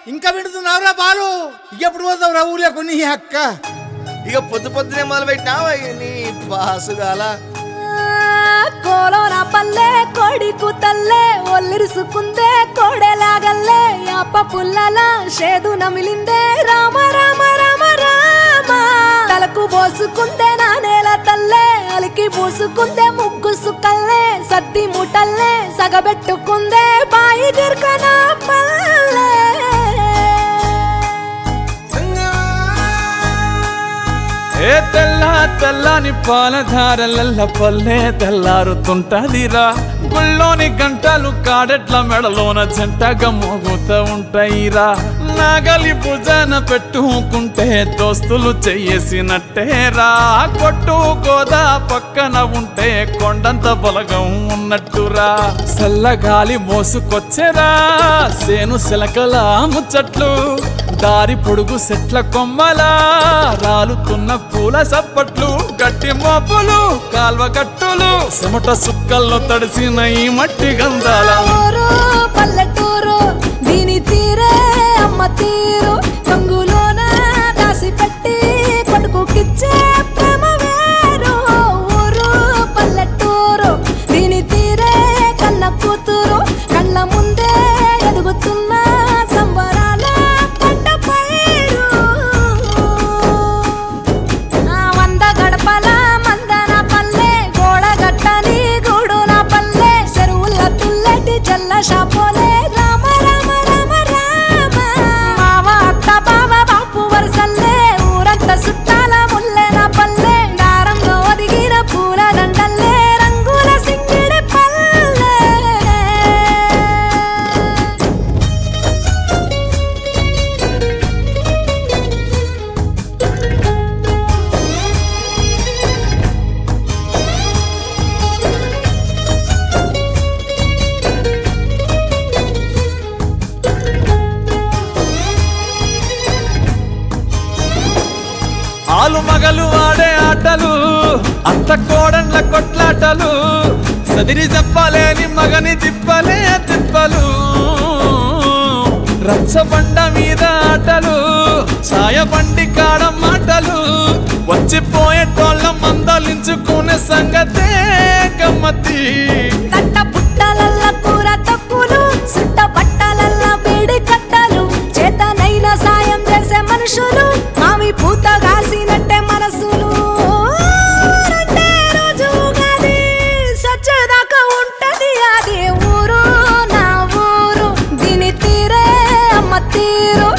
ఇంకా వింటున్నావురా బాలు? ఎప్పుడు పోతావు రా ఊళ్ళో కొన్ని అక్క? ఇక పొద్దునే మొదలు పెట్టినావా నీ బాసుగాల? కోలోన పల్లె కోడి కూతల్లే ఒల్లిరుసుకుందే కోడెలాగల్లే యాప పుల్లల షేదు నమిలిందే రామ రామ రామ రామ తలకు పోసుకుందే నా నేల తల్లే అలికి పూసుకుందే ముగ్గు సుక్కల్లే సద్ది ముటల్లే సగబెట్టుకుందే బాయి గిర్కన పల్లె ఏ తెల్ల తెల్లని పాలధారలల్ల పల్లె తెల్లారుతుంటదిరా గుళ్ళోని గంటలు కాడెట్ల మెడలోన జంటగా మోగుతూ ఉంటాయిరా నాగలి భుజాన పెట్టుకుంటే దోస్తులు చెయ్యేసినట్టేరా కొట్టు గోదా పక్కన ఉంటే కొండంత బలగం ఉన్నట్టురా చల్లగాలి మోసుకొచ్చెరా సేను శిలకల ముచ్చట్లు దారి పొడుగు సెట్ల కొమ్మలా రాలుతున్న పూల సప్పట్లు గట్టి మోపులు కాల్వ గట్టులు చెమట సుక్కల్లో తడిసిన ఈ మట్టి గంధాల పల్లెటూరు దీని తీరే అమ్మ తీరు కంగులోన దాసి పెట్టి కొడుకుకిచ్చే ప్రేమ వేరు ఊరు పల్లెటూరు దీని తీరే కన్న కూతురు కళ్ళ ముందే ఎదుగుతున్న సంబరాల పంట పైరు వంద గడపల మందన పల్లె గోడగట్టని గూడున పల్లె చెరువుల తుల్లటి చల్ల షాపోలే రామ రామ రామ రామ మావ అత్త బావ బాపు వరసల్లే ఊరంత సుట్టాల ముల్లెన పల్లె దారంలో ఒదిగిన పూల దండల్లే రంగుల సింగిడి పల్లె ఆలు మగలు ఆడే ఆటలు అత్త కోడన్ల కొట్లాటలు సదిరి చెప్పలేని మగని తిప్పలే తిప్పలు రచ్చబండ మీద ఆటలు ఛాయ బండి కాడ మాటలు వచ్చిపోయేటోళ్ళ మందలించుకునే సంగతే గమ్మతి కట్ట పుట్టలల్ల కూర తక్కులు సుట్ట పట్టలల్ల వేడి కట్టలు చేతనైన సాయం చేసే మనుషులు మామి పూత కాసినట్టే మనసులు రెండే రోజు గది సచ్చేదాకా ఉంటది అది ఊరు నా ఊరు దీని తీరే అమ్మ తీరు